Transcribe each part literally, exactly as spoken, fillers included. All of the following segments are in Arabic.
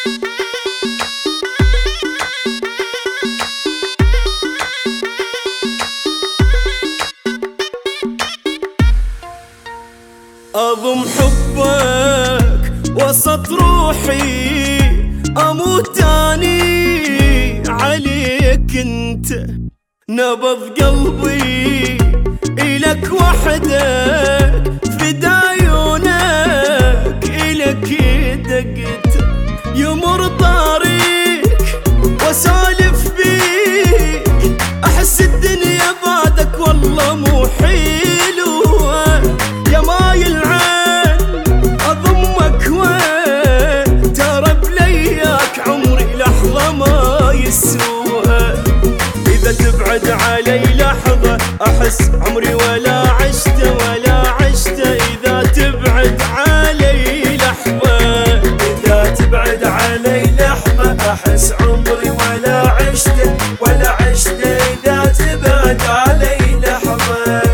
أضم حبك وسط روحي، أموت أني عليك انت، نبض قلبي إلك وحدك، فدا عيونك إلك دقت، يمر طريق واسولف بيك، أحس الدنيا بعدك والله مو حلوة، يا مايل عين أضمك وين، ترى بلياك عمري لحظة ما يسوها، إذا تبعد علي لحظة أحس عمري ولا عشت ولا عشت، إذا تبعد علي لحظة، إذا تبعد علي لحظة أحس عمري ولا عشت ولا عشت، إذا تبعد علي لحظة.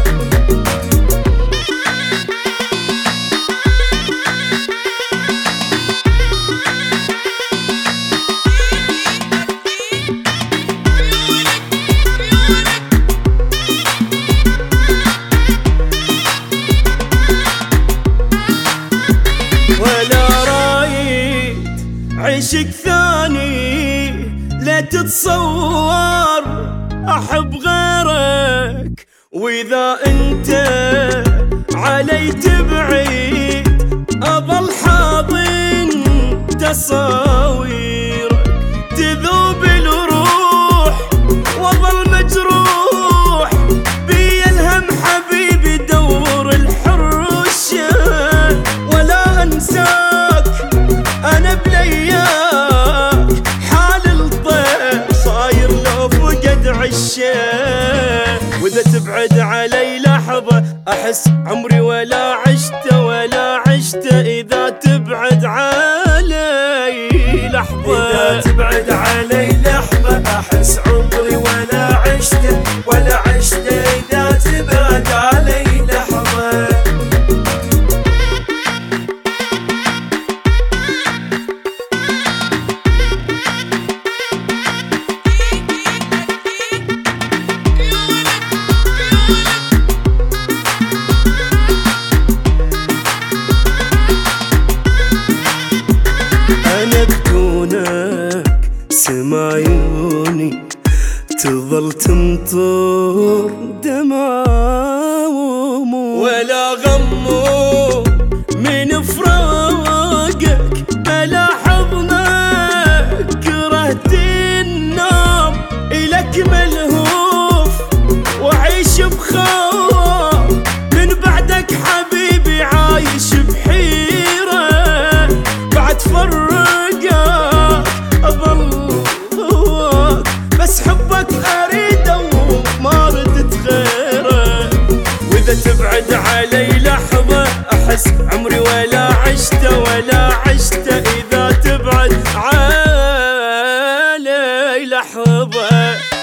ولا رايد عشق ثاني، لا تتصور أحب غيرك، وإذا أنت علي تبعد أظل حاضن تصاويرك، تذوب الروح وأظل مجروح، بي الهم حبيبي دور الحرشة، ولا أنساك أنا بلياك، حال الطير صاير لو فقد عشاك، وإذا تبعد علي لحظة أحس عمري ولا عشت ولا عشت، إذا تبعد علي لحظة، إذا تبعد علي لحظة أحس عمري ولا عشت ولا عشت، إذا تبعد علي لحظة. أنا بدونك سما عيوني تظل تمطر دمع وموت، ولا غمو من فراقك بلا حضنك، كرهت النوم إلك ملهوف وعيش بخوف، من بعدك حبيبي عايش بحيرة، بعد فرقك أظل هواك، بس حبك أريده وما ردت غيره، وإذا تبعد علي لحظة أحس عمري ولا عشت ولا عشت، إذا تبعد علي لحظة.